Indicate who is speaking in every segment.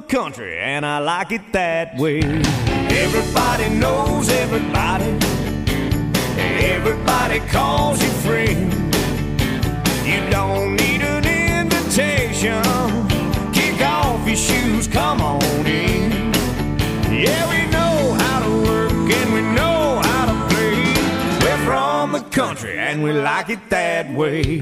Speaker 1: country, and I like it that way. Everybody knows everybody. Everybody calls you friend. You don't need an invitation. Kick off your shoes, come on in. Yeah, we know how to work and we know how to play. We're from the country and we like it that way.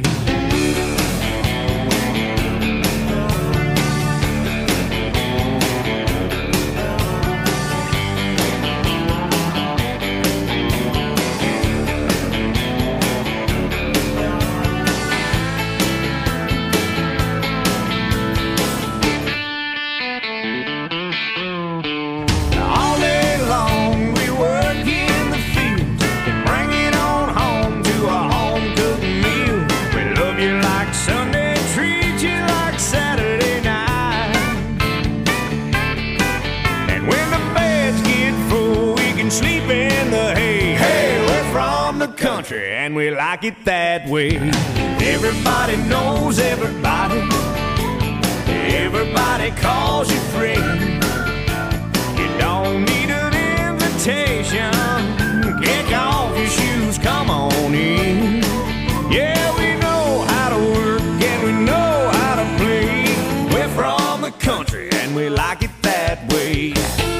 Speaker 1: And we like it that way. Everybody knows everybody. Everybody calls you friend. You don't need an invitation. Kick off your shoes, come on in. Yeah, we know how to work and we know how to play. We're from the country and we like it that way.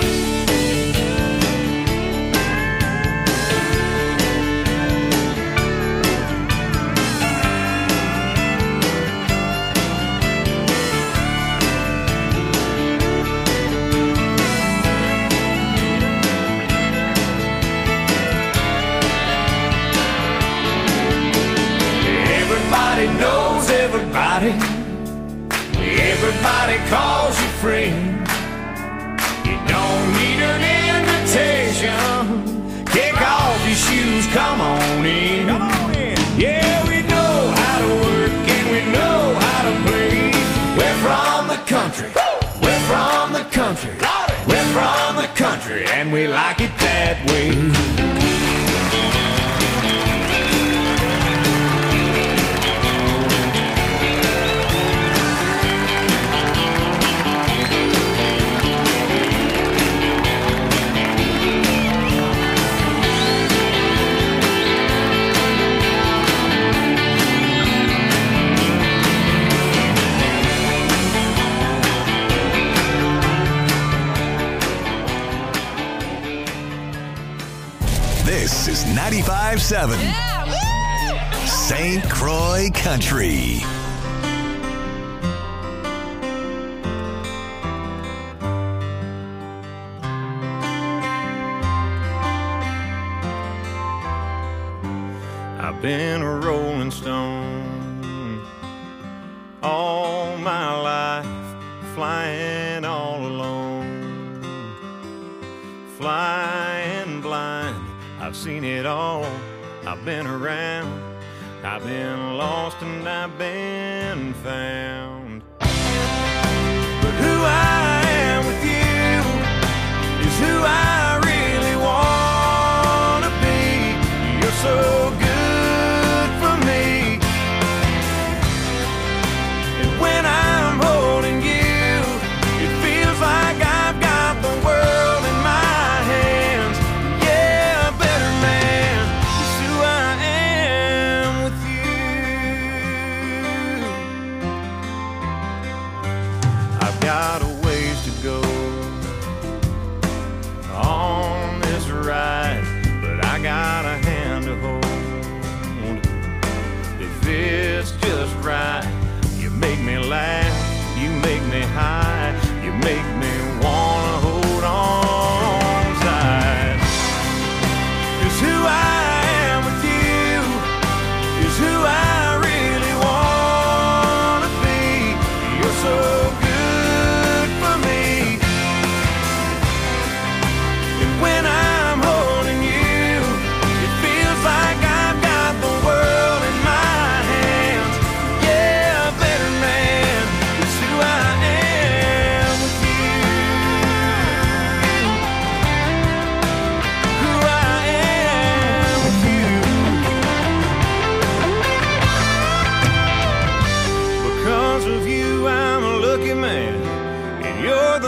Speaker 1: Knows everybody. Everybody calls you friend. You don't need an invitation. Kick off your shoes, come on in. Come on in. Yeah, we know how to work and we know how to play. We're from the country. We're from the country. We're from the country and we like it that way.
Speaker 2: This is 95.7 St. Croix Country.
Speaker 1: I've been a rolling stone all my life, flying all alone, flying blind. I've seen it all, I've been around, I've been lost and I've been found. But who I am with you is who I really want to be. You're so good for me, and when I'm holding you, it feels like I've got the world in my hands. Yeah, better man is who I am with you. I've got a way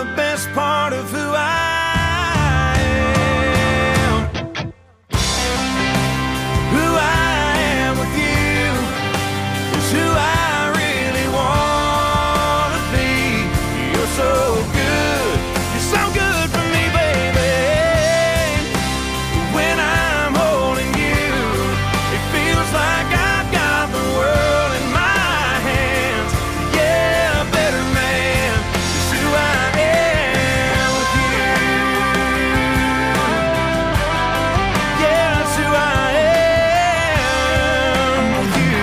Speaker 1: the best part of who I am. Who I am with you is who I really want to be. You're so good, you're so good for me, baby. When I'm holding you, it feels like I've got the world in my hands. Yeah, a better man is who I am with you. Yeah, that's who I am with you.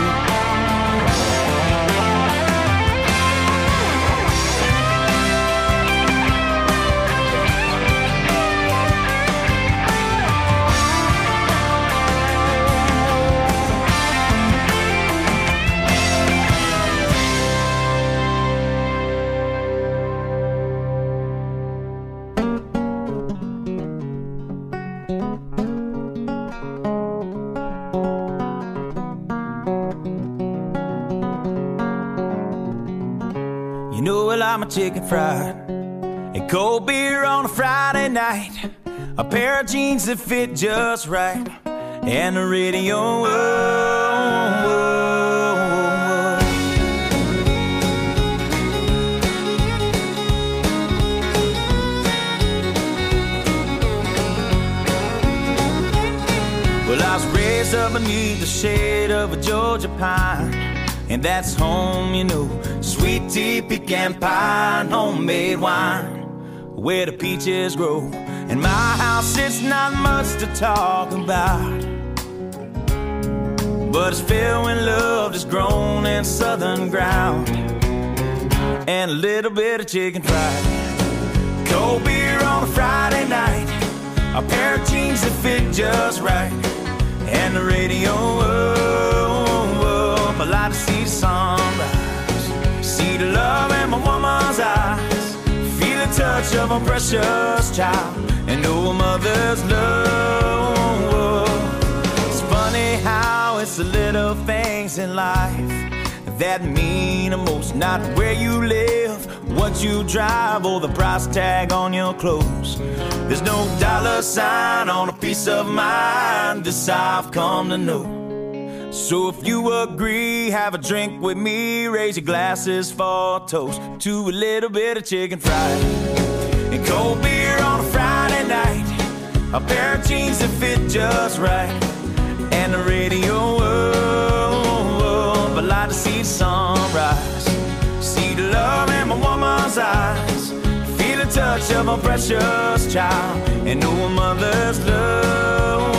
Speaker 1: You know I like my chicken fried and cold beer on a Friday night, a pair of jeans that fit just right, and the radio. Well, I was raised up beneath the shade of a Georgia pine, and that's home, you know. Sweet tea, pecan pie, and homemade wine, where the peaches grow. In my house, it's not much to talk about, but it's filled with love that's grown in southern ground, and a little bit of chicken fried, cold beer on a Friday night, a pair of jeans that fit just right, and the radio up. I like to see the sunrise, see the love in my woman's eyes, feel the touch of a precious child, and know a mother's love. It's funny how it's the little things in life that mean the most, not where you live, what you drive, or the price tag on your clothes. There's no dollar sign on a piece of mind, this I've come to know. So if you agree, have a drink with me, raise your glasses for a toast to a little bit of chicken fried and cold beer on a Friday night, a pair of jeans that fit just right, and the radio up. I like to see the sunrise, see the love in my woman's eyes, feel the touch of a precious child, and know a mother's love.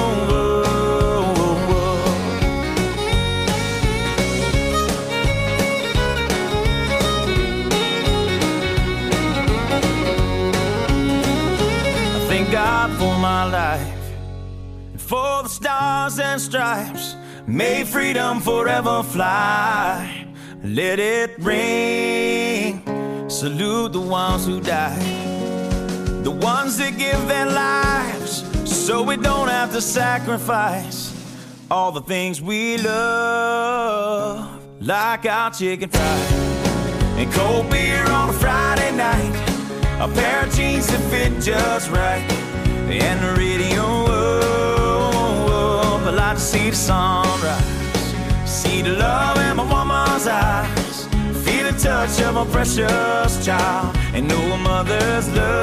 Speaker 1: God for my life, and for the stars and stripes, may freedom forever fly. Let it ring, salute the ones who died, the ones that give their lives so we don't have to sacrifice all the things we love, like our chicken fried and cold beer on a Friday night, a pair of jeans that fit just right, and the radio up. I like to see the sunrise, see the love in my woman's eyes, feel the touch of a precious child, and know a mother's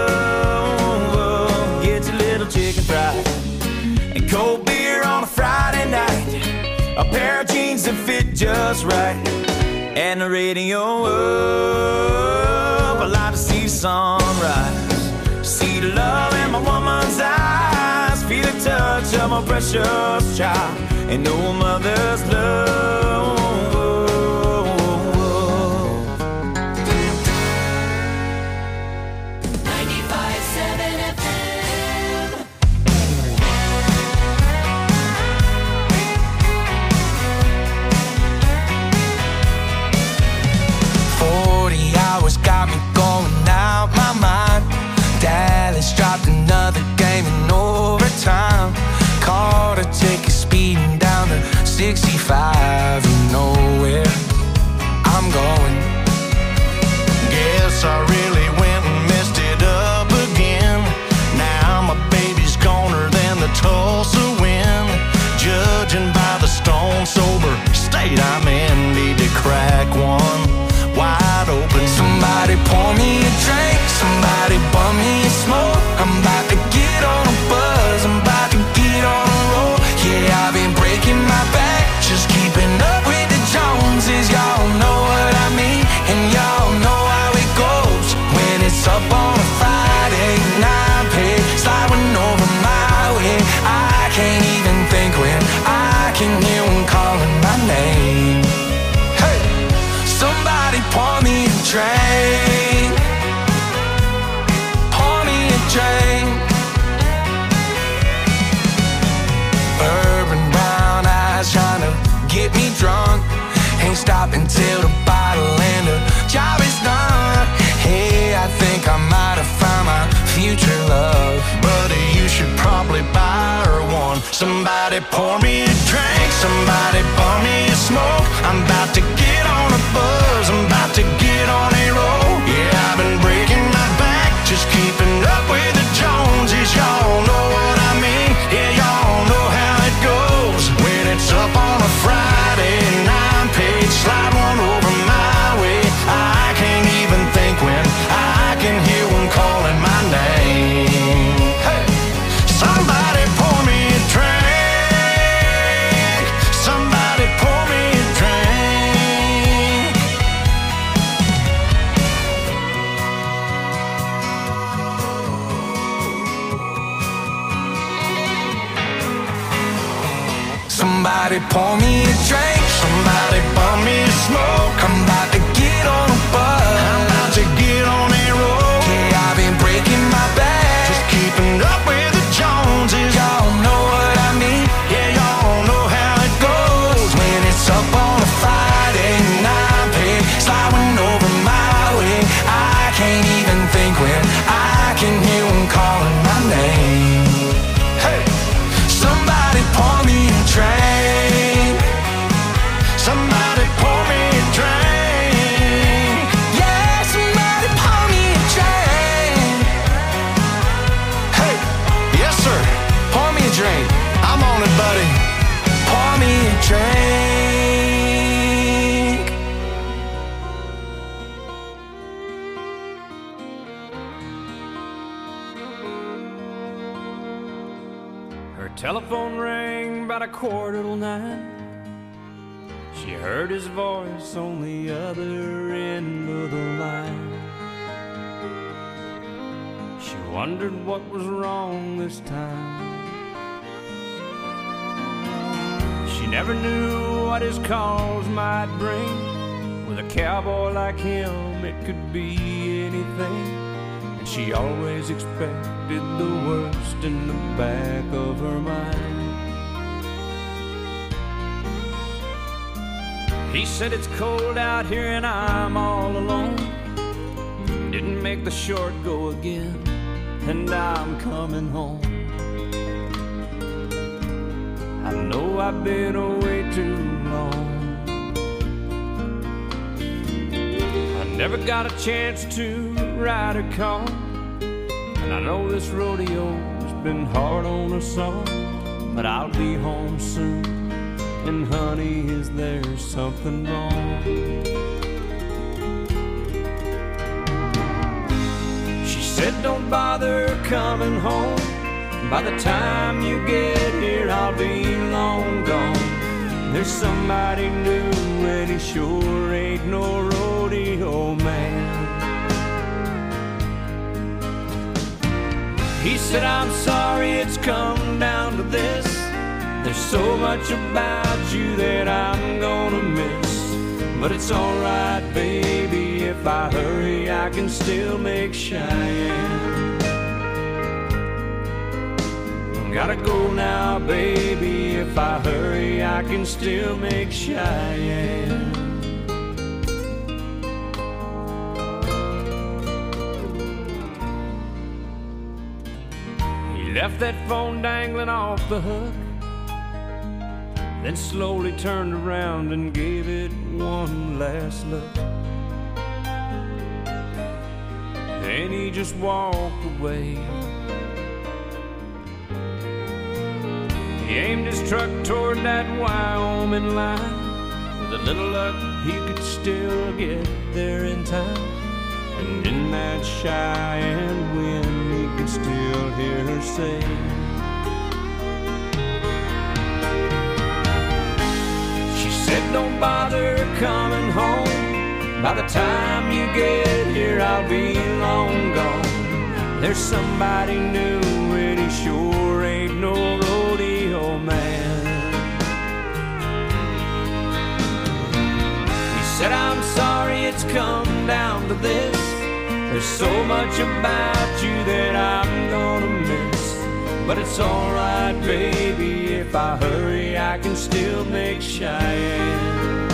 Speaker 1: love. Get your little chicken fried and cold beer on a Friday night, a pair of jeans that fit just right, and the radio up. I like to see the sunrise, see the love in my woman's eyes, feel the touch of a precious child, and know a mother's love.
Speaker 3: 95.7 FM.
Speaker 4: 40 hours got me going out my mind. Dallas dropped another game in overtime. Caught a ticket speeding down to 65. You know where I'm going. Guess I really went and get me drunk. Ain't stopping till the bottle and the job is done. Hey, I think I might have found my future love.
Speaker 5: Buddy, you should probably buy her one. Somebody pour me a drink, somebody bum me a smoke. I'm about to get on a buzz, I'm about to get on a roll. Yeah, I've been breaking my back, just keeping up with the Joneses. Y'all know what I mean, yeah, y'all know how it goes. When it's up on a Friday and I'm paid, slide one over my way. I can't even think when I can hear one calling my name. Hey, somebody pour me a drink, somebody pour me a drink.
Speaker 4: Somebody pour me a drink,
Speaker 5: Somebody bum me a smoke.
Speaker 4: I'm about to get on a bus.
Speaker 5: I'm about to get on a roll.
Speaker 4: Yeah, I've been breaking my back,
Speaker 5: Just keeping up with the Joneses.
Speaker 4: y'all know what I mean.
Speaker 5: Yeah, y'all know how it goes.
Speaker 4: When it's up on a Friday and I'm paid, sliding over my way. I can't even think when I can hear them calling my name.
Speaker 5: Hey,
Speaker 4: Somebody pour me a drink.
Speaker 5: somebody pour me a drink.
Speaker 4: Yeah, somebody pour me a drink.
Speaker 5: Hey, yes sir,
Speaker 4: Pour me a drink.
Speaker 5: I'm on it, buddy.
Speaker 4: Pour me a drink.
Speaker 1: Her telephone rang about 9:15. She heard his voice on the other end of the line. She wondered what was wrong this time. She never knew what his calls might bring. With a cowboy like him, it could be anything. And she always expected the worst in the back of her mind. He said it's cold out here and I'm all alone. Didn't make the short go again, and I'm coming home. I know I've been away too long. I never got a chance to ride a car, and I know this rodeo's been hard on us all. But I'll be home soon, and honey, is there something wrong? She said don't bother coming home. By the time you get here, I'll be long gone. There's somebody new, and he sure ain't no rodeo man. He said, I'm sorry it's come down to this. There's so much about you that I'm gonna miss. But it's alright, baby, if I hurry, I can still make Cheyenne. Gotta go now, baby, if I hurry, I can still make Cheyenne. He left that phone dangling off the hook, then slowly turned around and gave it one last look. Then he just walked away. He aimed his truck toward that Wyoming line. With a little luck, he could still get there in time. And in that Cheyenne wind, he could still hear her say, she said, don't bother coming home. By the time you get here, I'll be long gone. There's somebody new, and he sure ain't no rodeo man. He said, I'm sorry it's come down to this. There's so much about you that I'm gonna miss. But it's alright, baby, if
Speaker 6: if I hurry, I can still make Cheyenne.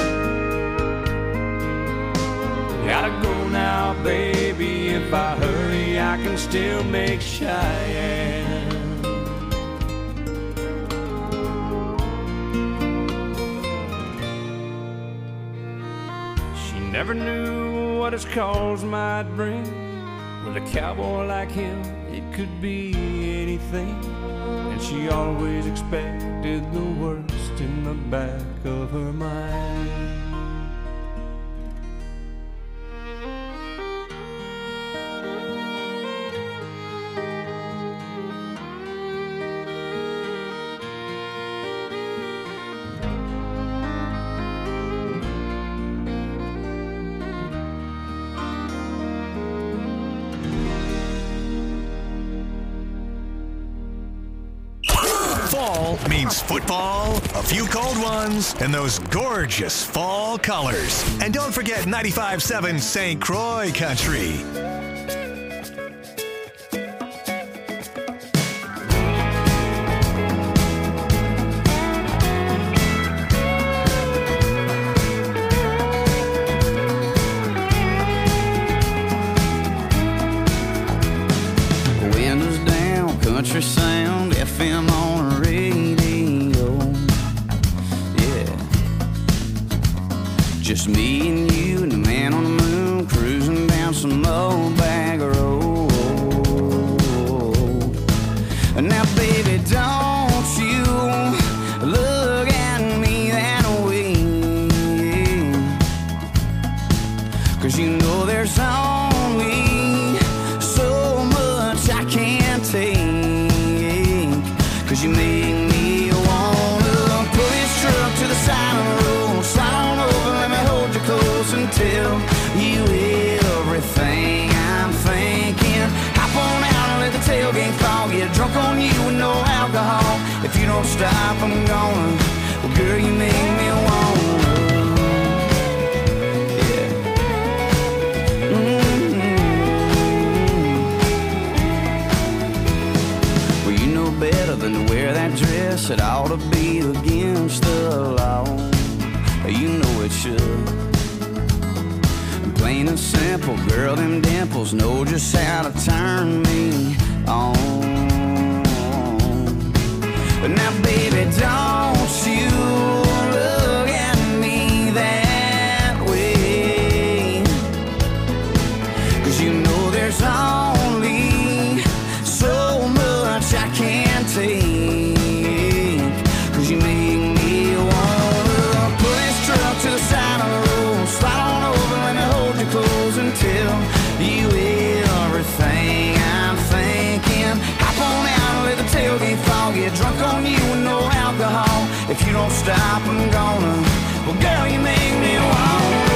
Speaker 6: Gotta go now, baby, if I hurry, I can still make Cheyenne. She never knew what his calls might bring. With a cowboy like him, it could be anything. And she always expected the worst in the back of her mind.
Speaker 2: Fall means football, a few cold ones, and those gorgeous fall colors. And don't forget 95.7 St. Croix Country.
Speaker 7: Windows down, country sound, FM on the radio. Yeah. Just me and you and the man on the moon cruising down some old bag road. Now, baby, don't you look at me that way, 'cause you know there's only so much I can't take. 'Cause you make me wanna pull this truck to the side of the road, slide on over, let me hold you close and tell you everything I'm thinking. Hop on out and let the tailgate fall, get drunk on you with no alcohol. If you don't stop, I'm gonna. Well, girl, you make me wanna. Yeah. Well, you know better than to wear that dress. It ought to be against the law. You know it should. And plain and simple, girl, them dimples know just how to turn me on. But now, baby, don't you look at me that way, 'cause you know there's only so much I can't take. 'Cause you make me wanna pull this truck to the side of the road, slide on over, let me hold you close and tell you everything I'm thinking. Hop on out and let the tailgate fall, get drunk on you with no alcohol. If you don't stop, I'm gonna. Well, girl, you make me wanna.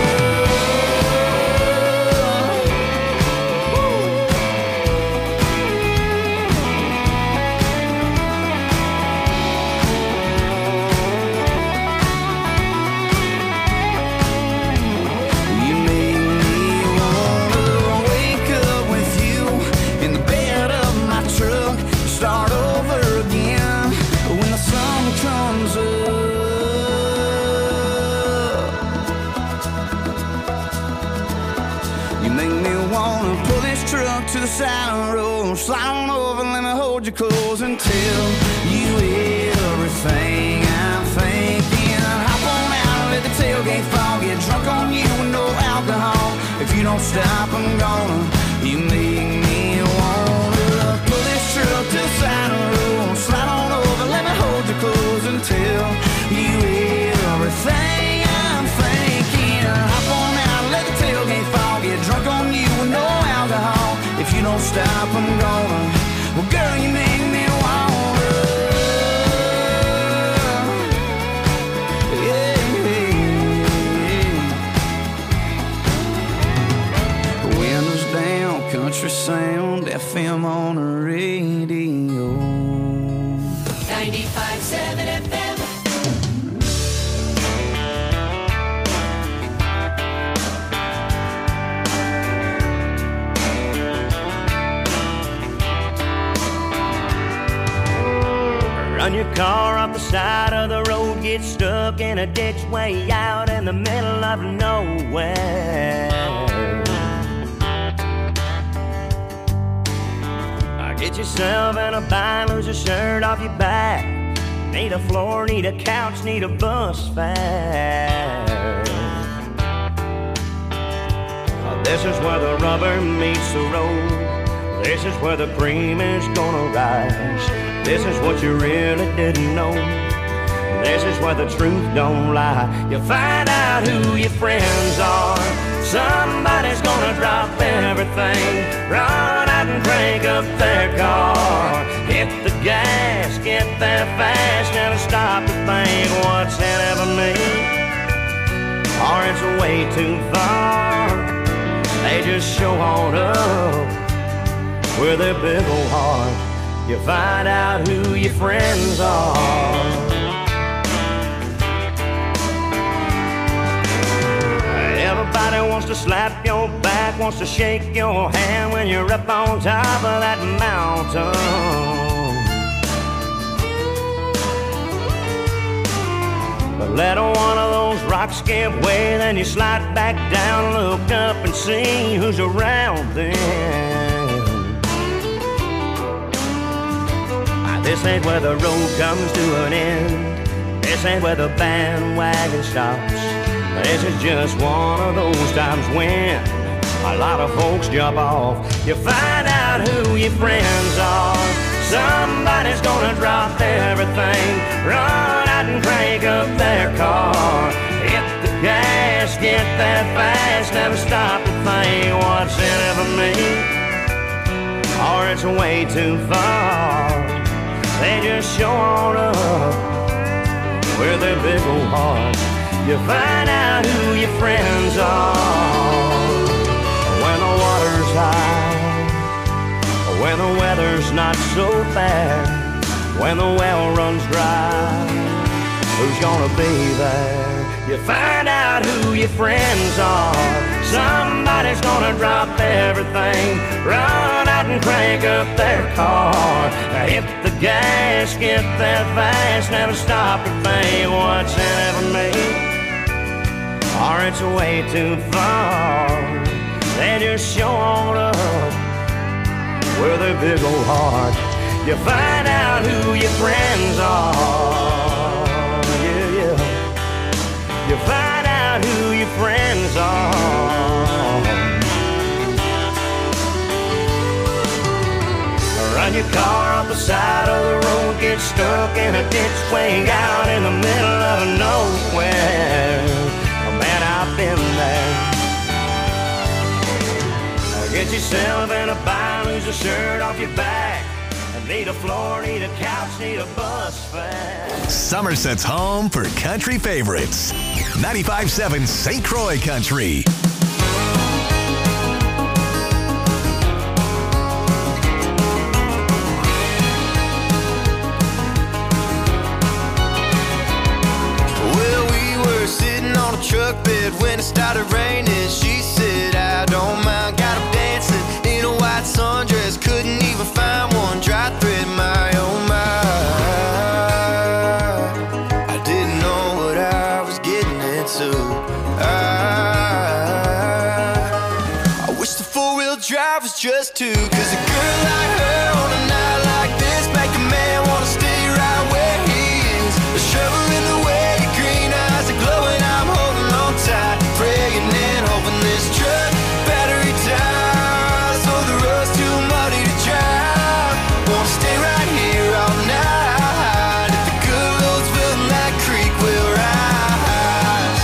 Speaker 7: Start over again when the sun comes up. You make me wanna pull this truck to the side of the road, slide on over, let me hold you close and tell you everything I'm thinking. Hop on out and let the tailgate fall, get drunk on you with no alcohol. If you don't stop, I'm gonna. You make me wanna pull this truck to the side of the road, slide on over, let me hold you close and tell you everything I'm thinking. Hop on out, let the tailgate fall, get drunk on you with no alcohol. If you don't stop, I'm gonna. Well, girl, you make me wanna. Yeah, windows down, country sound, FM on the radio.
Speaker 3: 95.7 FM.
Speaker 8: Run your car off the side of the road, get stuck in a ditch way out in the middle of nowhere. Get yourself in a bind, lose your shirt off your back. Need a floor, need a couch, need a bus fare. This is where the rubber meets the road. This is where the cream is gonna rise. This is what you really didn't know. This is where the truth don't lie. You find out who your friends are. Somebody's gonna drop everything, run out and crank up their car. Hit the gas, get there fast, never stop to think what's in it for me, or it's way too far. They just show on up with their big old heart. You find out who your friends are. Everybody wants to slap your back, wants to shake your hand when you're up on top of that mountain. But let one of those rocks give way, then you slide back down, look up and see who's around then. This ain't where the road comes to an end. This ain't where the bandwagon stops. This is just one of those times when a lot of folks jump off. You find out who your friends are. Somebody's gonna drop everything, run out and crank up their car. Hit the gas, get there fast, never stop to think what's in it for me, or it's way too far. They just show on up with their big old hearts. You find out who your friends are when the water's high, when the weather's not so bad, when the well runs dry. Who's gonna be there? You find out who your friends are. Somebody's gonna drop everything, run out and crank up their car. Hit the gas, get there fast, never stop to think what's in it for me, or it's way too far. They just show on up with their big old heart. You find out who your friends are. Yeah, yeah. You find out who your friends are. Run your car off the side of the road, get stuck in a ditch way out in the middle of nowhere. Man, I've been there. Get yourself in a bind, lose a shirt off your back. Need a floor, need a couch, need a bus fare.
Speaker 2: Somerset's home for country favorites. 95.7 St. Croix Country.
Speaker 5: Well, we were sitting on a truck bed when it started raining. She said, I don't mind. Got up dancing in a white sundress. Couldn't even find one dry thread, my oh my. I didn't know what I was getting into. I wish the four-wheel drive was just two. Cause a girl like her on a night like this make a man wanna stay right where he is. A shovel in the way, your green eyes are glowing. I'm holding on tight, praying and hoping this truck battery dies, so the road's too muddy to drive. Wanna stay right here all night. If the good Lord's willing, that creek will rise.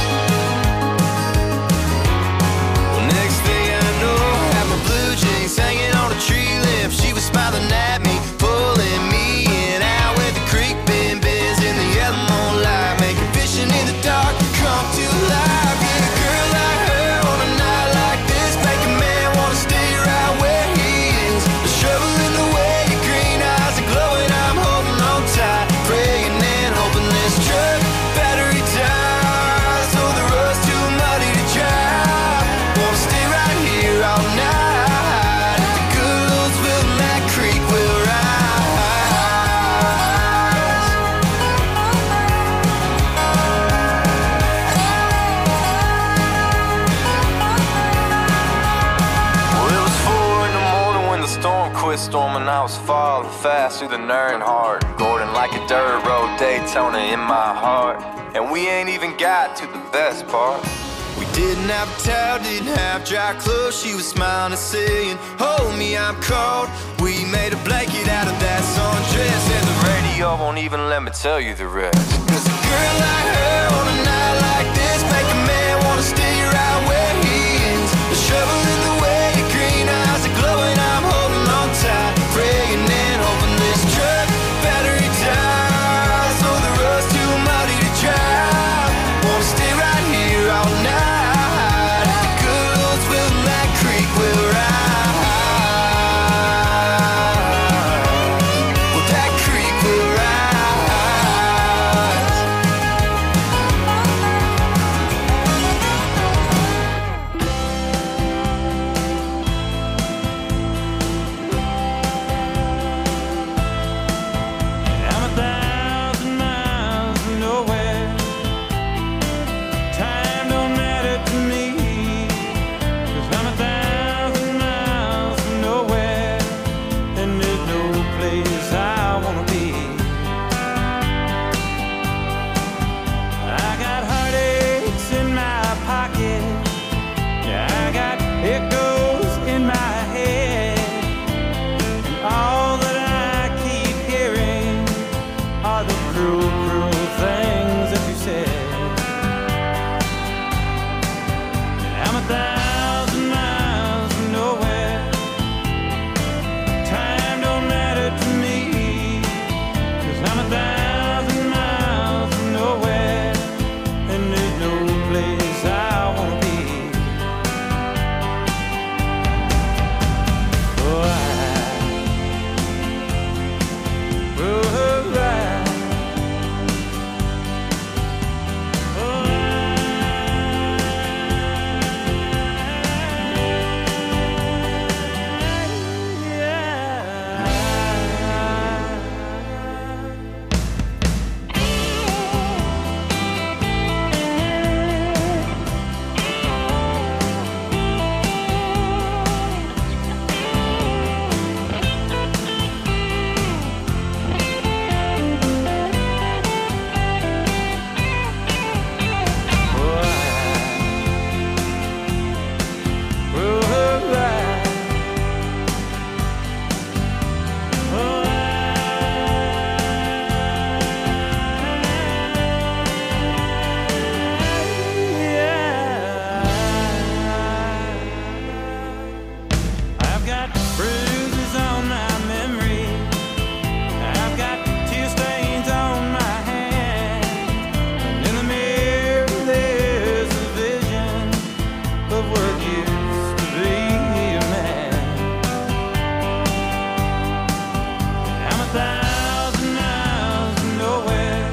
Speaker 5: Well, next thing I know, I had my blue jeans hanging on a tree limb. She was smiling at me, pulling me in out where the creek bends in the yellow moonlight, making vision in the dark come to life. Yeah, a girl like her on a night like this make a man wanna stay right where he is. The shovel in the way, your green eyes are glowing. I'm holding on tight, praying and hoping this truck battery dies, so the road's too muddy to drive. Wanna stay right here all night. If the good Lord's willing, that creek
Speaker 9: quit storming, I was falling fast through the Nern heart. Gordon like a dirt road, Daytona in my heart. And we ain't even got to the best part. We didn't have a towel, didn't have dry clothes. She was smiling and saying, hold me, I'm cold. We made a blanket out of that sundress, and the radio won't even let me tell you the rest. Cause a girl like her on a night like this make a man wanna stay right where he is. The shovel in the way, your green eyes are glowing. I'm holding on tight, praying and hoping this truck battery dies. Oh, the road's too muddy to drive. Wanna stay right here all night. The good old Will Black Creek will rise. Well, that creek will rise.
Speaker 6: I'm 1,000 miles from nowhere. Time don't matter to me, 'cause I'm 1,000 miles from nowhere, and there's no place I wanna be. I got heartaches in my pocket, yeah, I got echoes in my head, and all that I keep hearing are the cruel, cruel things that you said. I'm 1,000 miles from nowhere. Time don't matter to me, 'cause I'm 1,000 miles from nowhere, and there's no place I wanna be. Oh, I've got bruises on my memory. I've got tear stains on my hand. And in the mirror there's a vision of what used to be a man. I'm 1,000 miles from nowhere.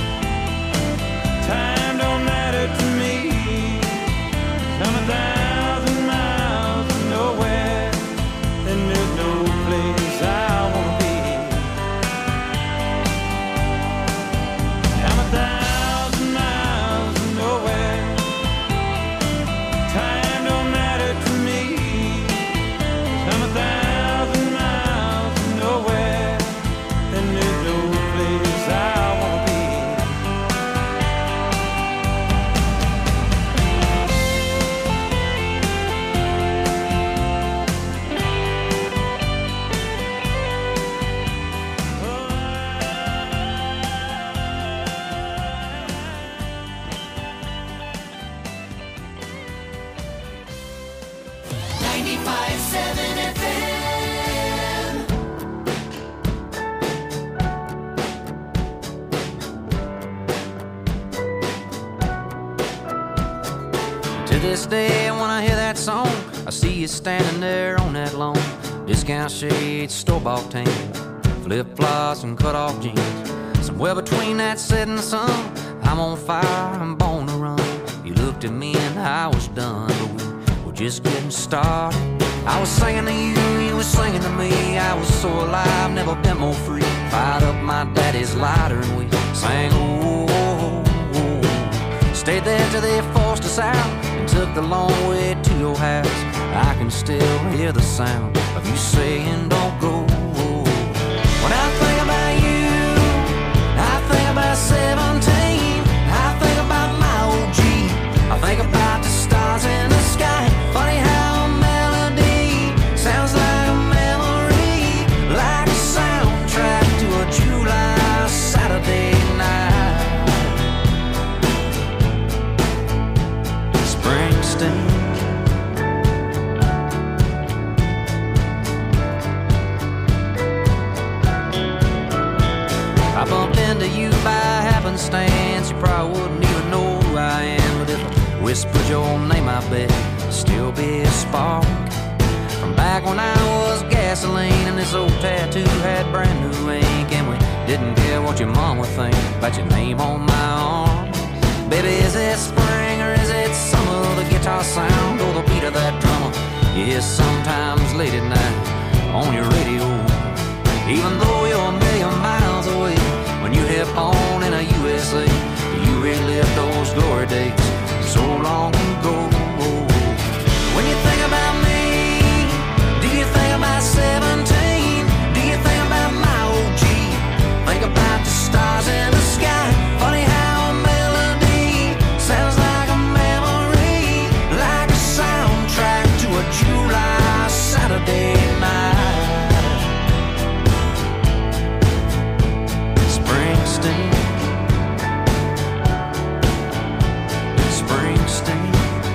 Speaker 6: Time don't matter to me. I'm 1,000 miles from nowhere, and there's no place I wanna be. I'm 1,000 miles from nowhere. Time don't matter to me. I'm 1,000 miles from nowhere, and there's no place I wanna be.
Speaker 10: To this day, when I hear that song, I see you standing there on that lawn. Discount shades, store-bought tan, flip-flops and cut-off jeans. Somewhere between that setting sun, I'm on fire, I'm born to run. You looked at me and I was done, but we were just getting started. I was singing to you, you were singing to me. I was so alive, never been more free. Fired up my daddy's lighter and we sang, oh, oh, oh. Stayed there till they forced us out and took the long way to your house. I can still hear the sound of you saying, don't go I bumped into you by happenstance, you probably wouldn't even know who I am. But if I whispered your name, I bet it'd still be a spark from back when I was gasoline and this old tattoo had brand new ink, and we didn't care what your mom would think about your name on my arm. Baby, is it spring or is it summer? The guitar sound or the beat of that drummer you hear sometimes late at night on your radio. Even though you're a million miles away, when you hit on in a USA, you relive those glory days so long ago. When you think about me, do you think about 17? Do you think about my OG? Think about the stars in the sky. Funny how a melody sounds like a memory, like a soundtrack to a July Saturday night. Springsteen, Springsteen.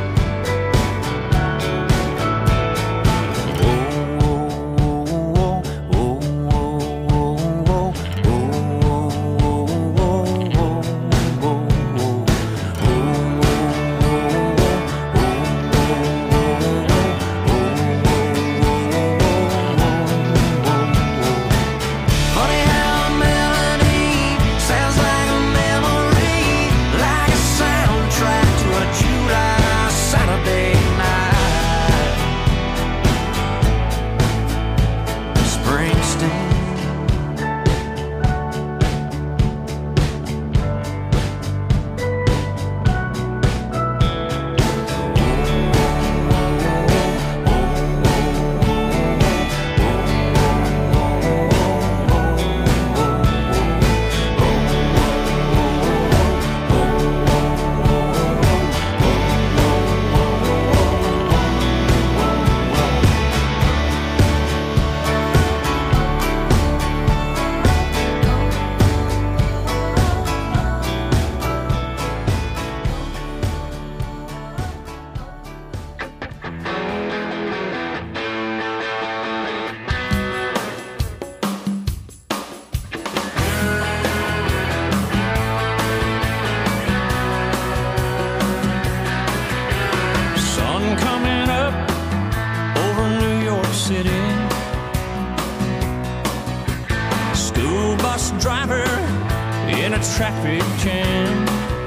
Speaker 6: Traffic jam,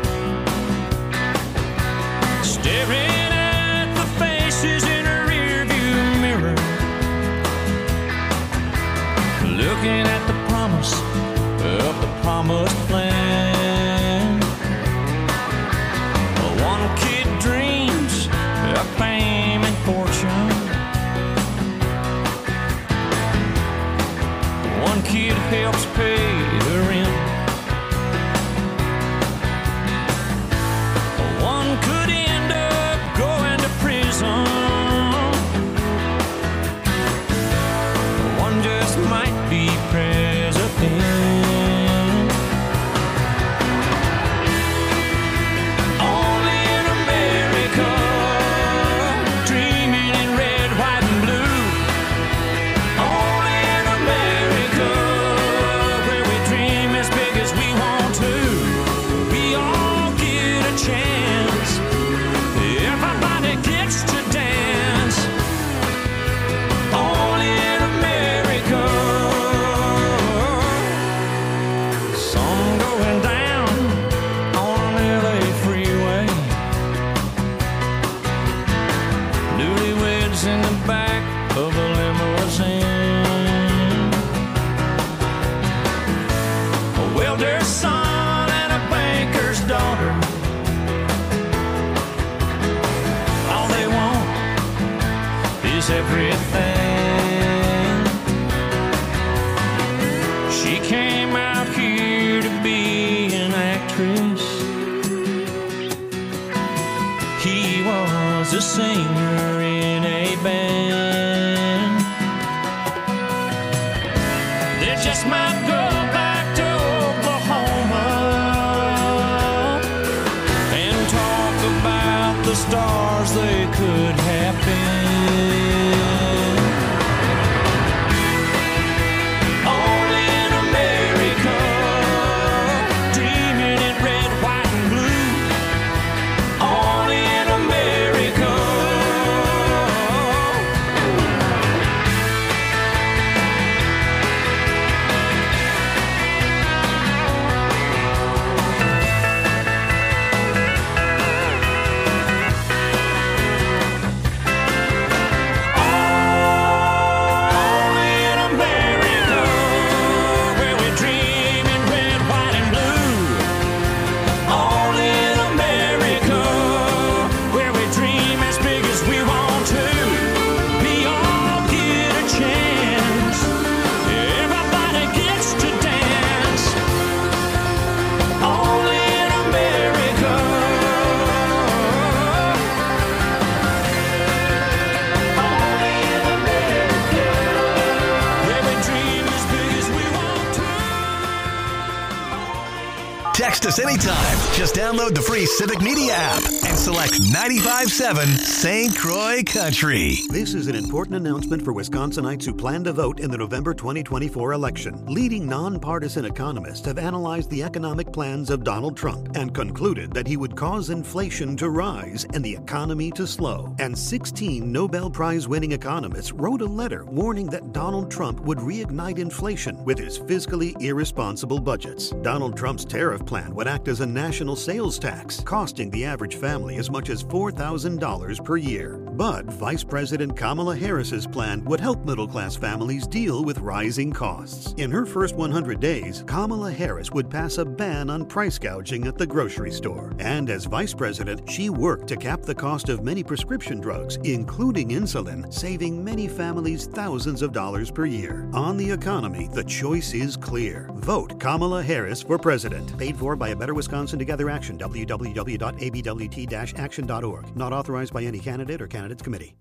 Speaker 6: staring at the faces in a rearview mirror, looking at the promise of the promised plan. One kid dreams of fame and fortune, one kid helps pay the rent. Could end up going to prison. One just might be president. Only in America, dreaming in red, white, and blue. Only in America, where we dream as big as we want to. We all get a chance. Everybody gets to dance. Only in America. Sun going down on an LA freeway. Newlyweds in the back of a limousine. A welder's son and a banker's daughter. Everything. She came out here to be an actress. He was a singer in a band. They just might go back to Oklahoma and talk about the stars they could have been. Only in America.
Speaker 2: Text us anytime. Just download the free Civic Media app and select 95.7 St. Croix Country.
Speaker 11: This is an important announcement for Wisconsinites who plan to vote in the November 2024 election. Leading nonpartisan economists have analyzed the economic plans of Donald Trump and concluded that he would cause inflation to rise and the economy to slow. And 16 Nobel Prize-winning economists wrote a letter warning that Donald Trump would reignite inflation with his fiscally irresponsible budgets. Donald Trump's tariff plan would act as a national sales tax, costing the average family as much as $4,000 per year. But Vice President Kamala Harris's plan would help middle-class families deal with rising costs. In her first 100 days, Kamala Harris would pass a ban on price gouging at the grocery store. And as Vice President, she worked to cap the cost of many prescription drugs, including insulin, saving many families thousands of dollars per year. On the economy, the choice is clear. Vote Kamala Harris for president. Paid for by A Better Wisconsin Together Action, www.abwt-action.org. Not authorized by any candidate or candidates committee.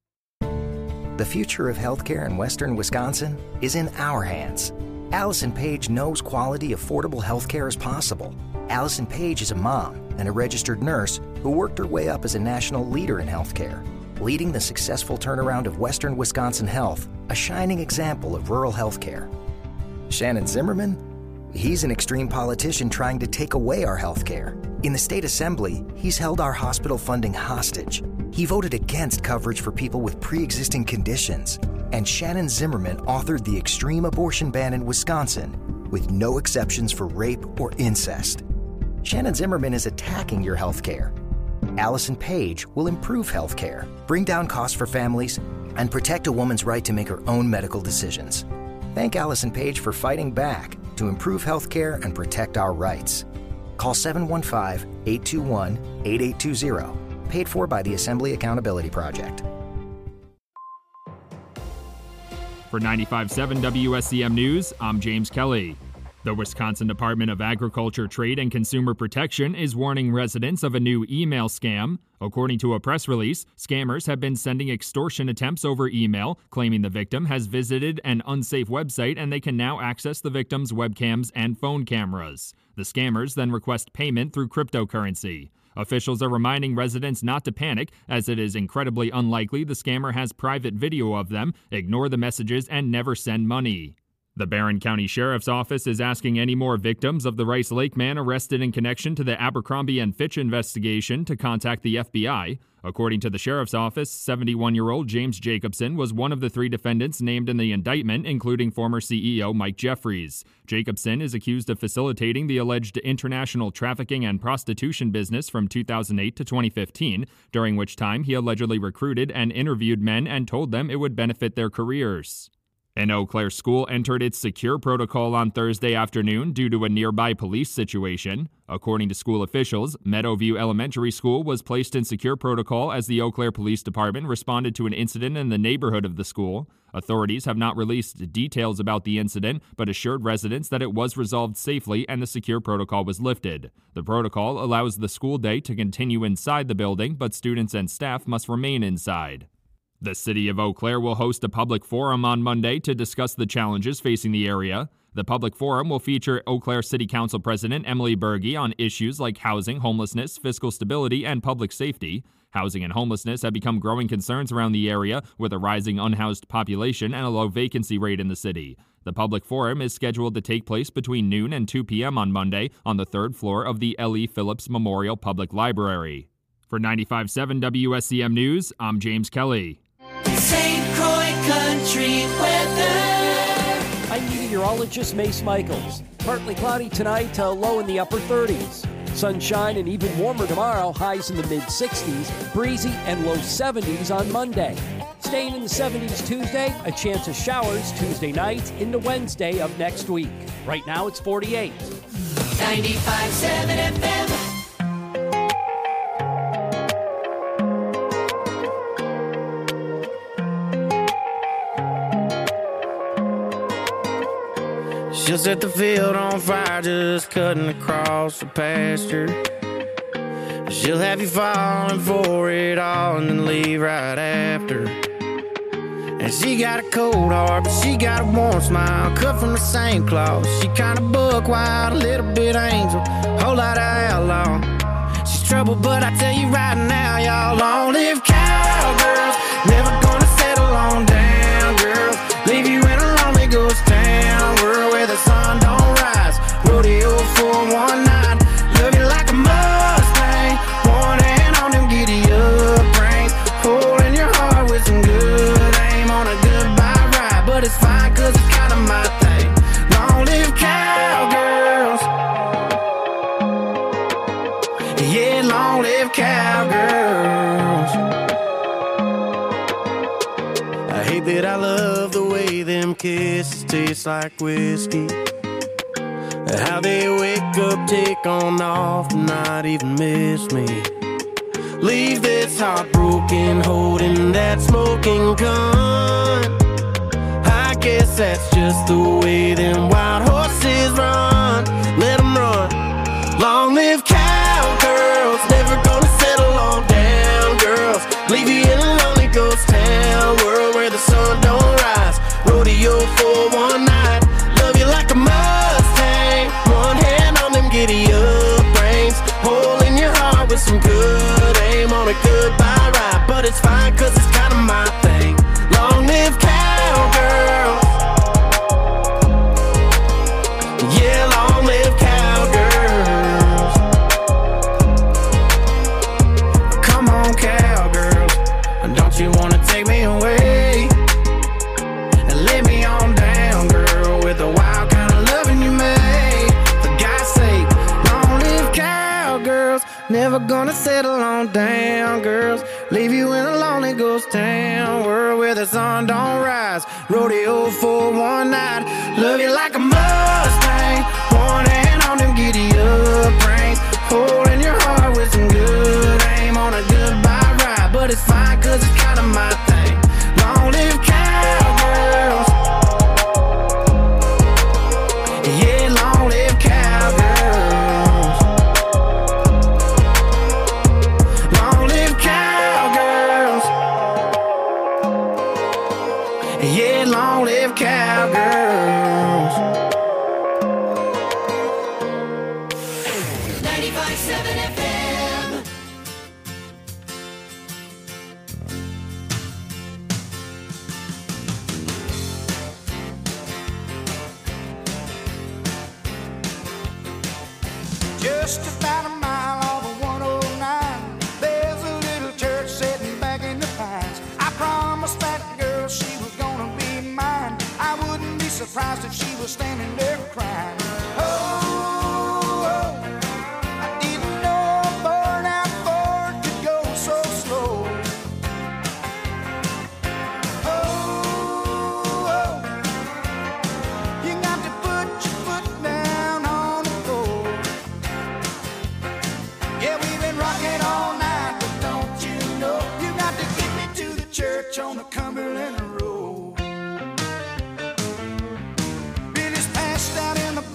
Speaker 12: The future of healthcare in Western Wisconsin is in our hands. Allison Page knows quality, affordable healthcare is possible. Allison Page is a mom and a registered nurse who worked her way up as a national leader in healthcare, leading the successful turnaround of Western Wisconsin Health, a shining example of rural healthcare. Shannon Zimmerman? He's an extreme politician trying to take away our healthcare. In the state assembly, he's held our hospital funding hostage. He voted against coverage for people with pre-existing conditions. And Shannon Zimmerman authored the extreme abortion ban in Wisconsin with no exceptions for rape or incest. Shannon Zimmerman is attacking your health care. Allison Page will improve health care, bring down costs for families, and protect a woman's right to make her own medical decisions. Thank Allison Page for fighting back to improve health care and protect our rights. Call 715-821-8820. Paid for by the Assembly Accountability Project.
Speaker 13: For 95.7 WSCM News, I'm James Kelly. The Wisconsin Department of Agriculture, Trade, and Consumer Protection is warning residents of a new email scam. According to a press release, scammers have been sending extortion attempts over email, claiming the victim has visited an unsafe website and they can now access the victim's webcams and phone cameras. The scammers then request payment through cryptocurrency. Officials are reminding residents not to panic, as it is incredibly unlikely the scammer has private video of them, ignore the messages, and never send money. The Barron County Sheriff's Office is asking any more victims of the Rice Lake man arrested in connection to the Abercrombie & Fitch investigation to contact the FBI. According to the Sheriff's Office, 71-year-old James Jacobson was one of the 3 defendants named in the indictment, including former CEO Mike Jeffries. Jacobson is accused of facilitating the alleged international trafficking and prostitution business from 2008 to 2015, during which time he allegedly recruited and interviewed men and told them it would benefit their careers. An Eau Claire school entered its secure protocol on Thursday afternoon due to a nearby police situation. According to school officials, Meadowview Elementary School was placed in secure protocol as the Eau Claire Police Department responded to an incident in the neighborhood of the school. Authorities have not released details about the incident, but assured residents that it was resolved safely and the secure protocol was lifted. The protocol allows the school day to continue inside the building, but students and staff must remain inside. The city of Eau Claire will host a public forum on Monday to discuss the challenges facing the area. The public forum will feature Eau Claire City Council President Emily Berge on issues like housing, homelessness, fiscal stability, and public safety. Housing and homelessness have become growing concerns around the area, with a rising unhoused population and a low vacancy rate in the city. The public forum is scheduled to take place between noon and 2 p.m. on Monday on the 3rd floor of the L.E. Phillips Memorial Public Library. For 95.7 WSCM News, I'm James Kelly.
Speaker 3: St. Croix Country weather.
Speaker 14: I'm meteorologist Mace Michaels. Partly cloudy tonight, low in the upper 30s. Sunshine and even warmer tomorrow, highs in the mid-60s, breezy and low 70s on Monday. Staying in the 70s Tuesday, a chance of showers Tuesday night into Wednesday of next week. Right now it's 48.
Speaker 3: 95.7 FM.
Speaker 5: She'll set the field on fire just cutting across the pasture. She'll have you falling for it all and then leave right after.
Speaker 7: And she got a cold heart, but she got a warm smile, cut from the same cloth. She kinda buck wild, a little bit angel, whole lot of outlaw. She's trouble, but I tell you right now, y'all, long live cowgirls. Never gonna settle on down, girls. Leave you in a lonely ghost town, world where the sun don't rise. Rodeo for one night, love you like a Mustang. One hand on them giddy up reins, hole in your heart with some good aim on a goodbye ride. But it's fine, cause it's kinda my thing. Long live cowgirls. Yeah, long live cowgirls. I hate that I love the way them kisses taste like whiskey. How they wake up, take on off, and not even miss me. Leave this heartbroken, holding that smoking gun. I guess that's just the way them wild horses run. Let them run. Long live cowgirls, never gonna settle on down, girls. Leave you in a lonely ghost town, world where the sun don't rise. Rodeo for one night, love you like a Mustang. One hand on them giddy up reins, hole in your heart with some good aim on a goodbye ride. But it's fine, cause it's kinda my thing. Long live cowgirls. Yeah, long live cowgirls. Come on, cowgirls, don't you wanna take me away and lay me on down, girl, with the wild kind of loving you made. For God's sake, long live cowgirls. Never gonna settle on down, girls. Leave you in a lonely ghost town, world where the sun don't rise. Rodeo for one night, love you like a Mustang. One hand on them giddy up reins, hole in your heart with some good aim on a goodbye ride. But it's fine, cause it's kinda my thing. Long live cowgirls. Yeah, long live cowgirls. Long live cowgirls. Yeah, long live cowgirls.
Speaker 3: 95.7 FM.
Speaker 5: Just about a mile off of 109, there's a little church sitting back in the pines. I promised that girl she was gonna be mine. I wouldn't be surprised if she was standing there crying. Oh, I didn't know a burnout Ford could go so slow. Oh, you got to put your foot down on the floor. Yeah, we've been rocking all night, but don't you know, you got to get me to the church on the Cumberland Road. Billy's passed out in the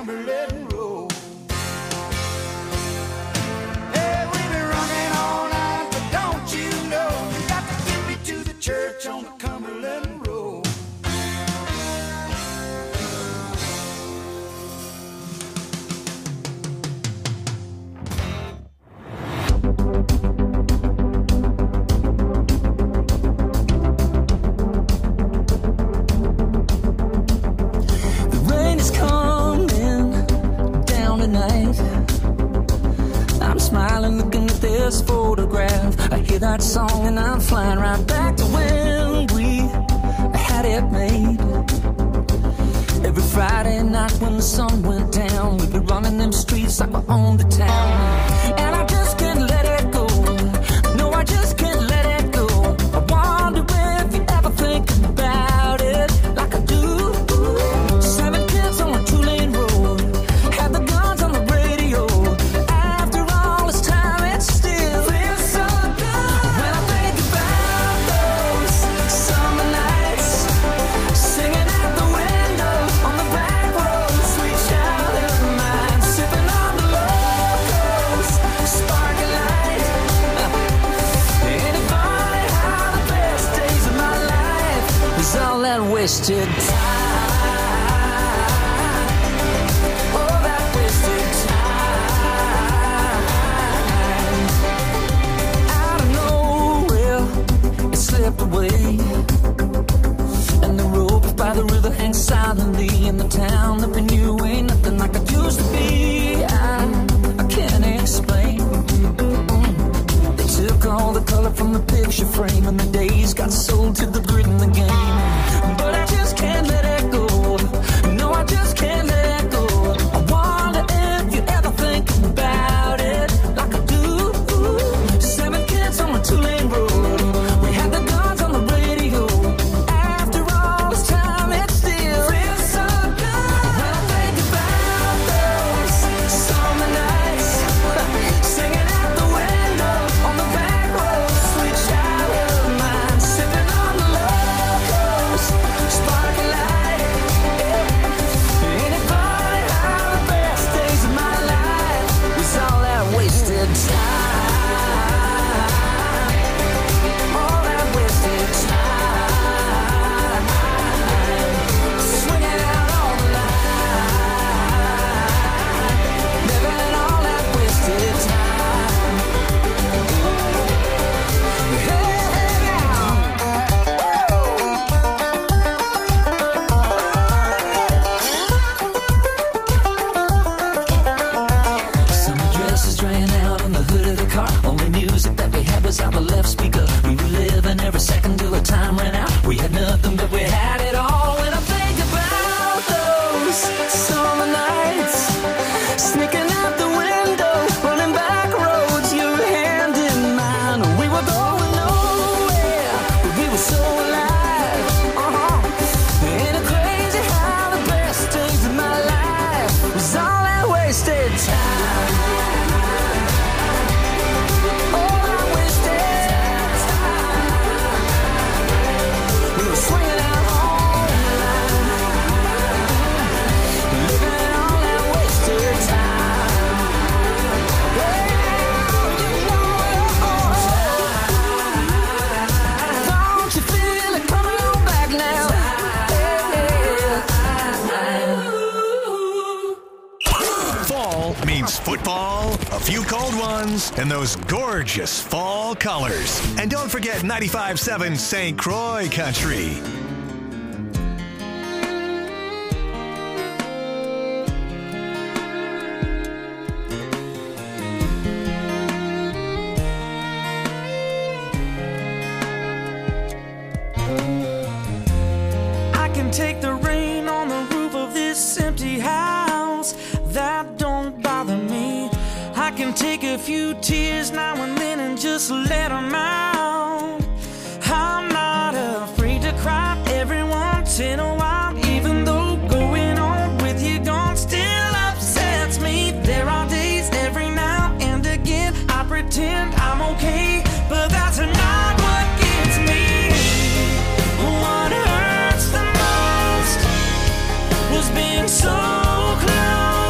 Speaker 7: Cumberland Road. Hey, we've been running all night, but don't you know you got to get me to the church on the Cumberland Road.
Speaker 4: Smiling, looking at this photograph. I hear that song and I'm flying right back to when we had it made. Every Friday night when the sun went down, we'd be running them streets like we owned the town. And I just can't let it go. No, I just can't let it go. I wonder if you ever think about it like I do. 7 kids on a 2-lane road, had the guns on the radio. Wasted time. Oh, that wasted time. Out of nowhere, it slipped away, and the rope by the river hangs silently in the town that we knew ain't nothing like it used to be. I can't explain. They took all the color from the picture frame, and the days got sold to the grid and the game. But I just can't let it go. No, I just can't let it go. I wonder if you ever think about it like I do. 7 kids on a 2-lane road, we had the guns on the radio. After all this time, it still feels so good. When I think about those summer nights, singing out the window on the back road, sweet childhood of mine, sipping on the locos, sparking light. Ain't it funny how the best days of my life was all that wasted time? All that wasted time. Swinging out on the line, living all that wasted time. Summer dresses drying out on the hood of the car. Only music that we had was out the left speaker. We were living every second till the time ran out. We had nothing, but we had it all. When I think about those summer nights, sneaking out the window, running back roads, your hand in mine. We were going nowhere, but we were so alive. Ain't it crazy how the best days of my life was all that wasted time? All that wasted time. We were swinging out on the line, living all that wasted time. Don't you feel it coming on back now?
Speaker 2: Fall means football, a few cold ones, and those gorgeous fall colors. And don't forget 95.7 St. Croix Country.
Speaker 5: I can take the rain on the roof of this empty house. That don't bother me. I can take a few tears now and then and just let them out. I'm not afraid to cry every once in a while, even though going on with you gone still upsets me. There are days every now and again I pretend I'm okay, but that's not what gets me. What hurts the most was being so close.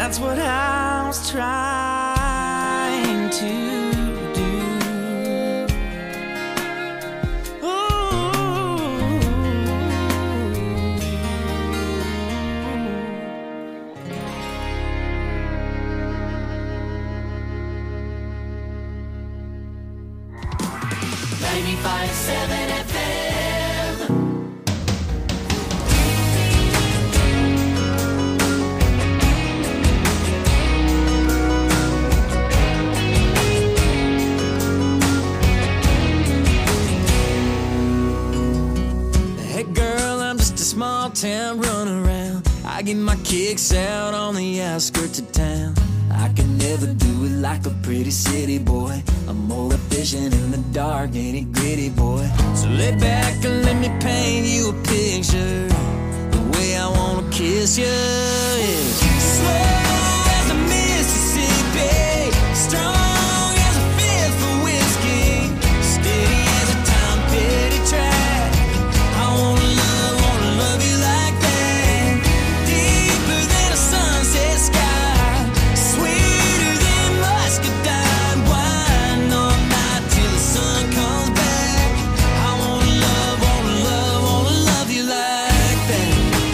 Speaker 5: that's what I was trying to do.
Speaker 4: Town run around, I get my kicks out on the outskirts of town. I can never do it like a pretty city boy. I'm more efficient in the dark, ain't gritty boy. So lay back and let me paint you a picture, the way I wanna kiss you. Yeah. Slow as a Mississippi, strong as a fifth of whiskey, steady as a Tom Petty track. I wanna love you like that, deeper than a sunset sky, sweeter than muscadine wine, all night till the sun comes back. I wanna love you like that.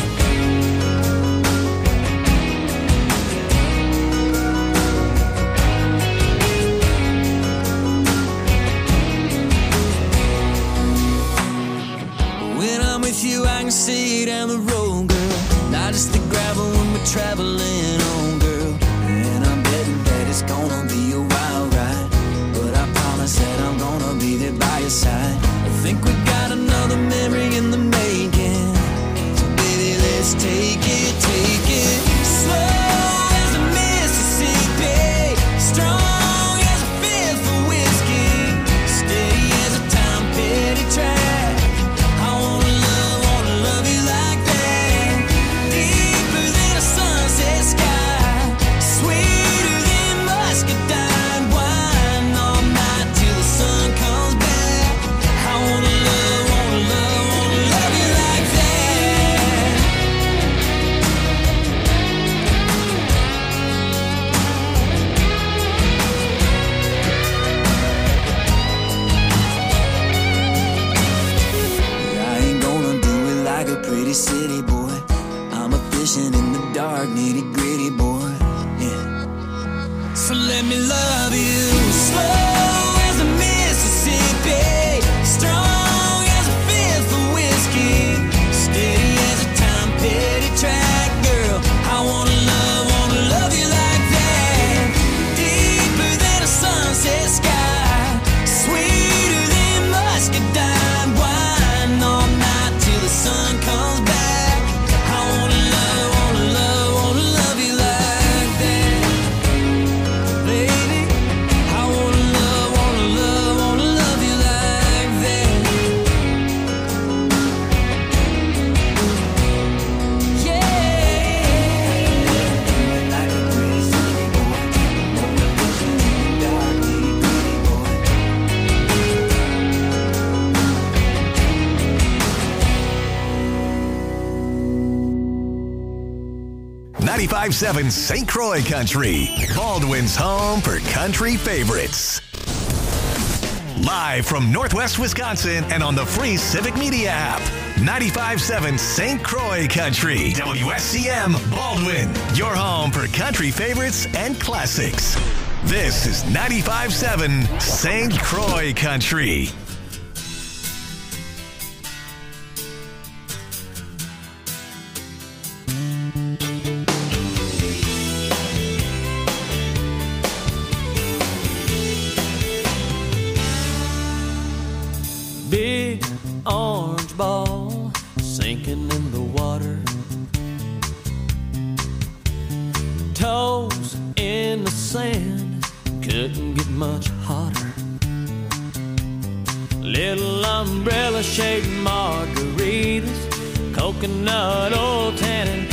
Speaker 4: When I'm with you, I can see down the road, girl. Not just the gravel when we're traveling on, girl. And I'm betting that it's gonna be a wild ride, but I promise that I'm gonna be there by your side. I think we got another memory in the making, so baby, let's take it, take it. Slow as a Mississippi, strong as a fifth of whiskey, steady as a Tom Petty track. I wanna love you like that, deeper than a sunset sky, sweeter than muscadine wine, all night till the sun comes back. I wanna love you like that. I ain't gonna do it like a pretty city boy. I'm a fishing in the dark, nitty gritty boy. Yeah. So let me love you slow as a Mississippi, strong as a fifth of whiskey, steady as a Tom Petty track, girl. I wanna love you like that, deeper than a sunset sky, sweeter than muscadine wine, all night till the sun comes back. I wanna love you like that, baby. I wanna love you like that. Yeah. Like a pretty city boy, more efficient in the dark, nitty gritty boy.
Speaker 2: 95.7 St. Croix Country, Baldwin's home for country favorites. Live from Northwest Wisconsin and on the free Civic Media app. 95.7 St. Croix Country, WSCM Baldwin, your home for country favorites and classics. This is 95.7 St. Croix Country.
Speaker 15: Big orange ball sinking in the water, toes in the sand, couldn't get much hotter. Little umbrella shaped margaritas, coconut oil tannin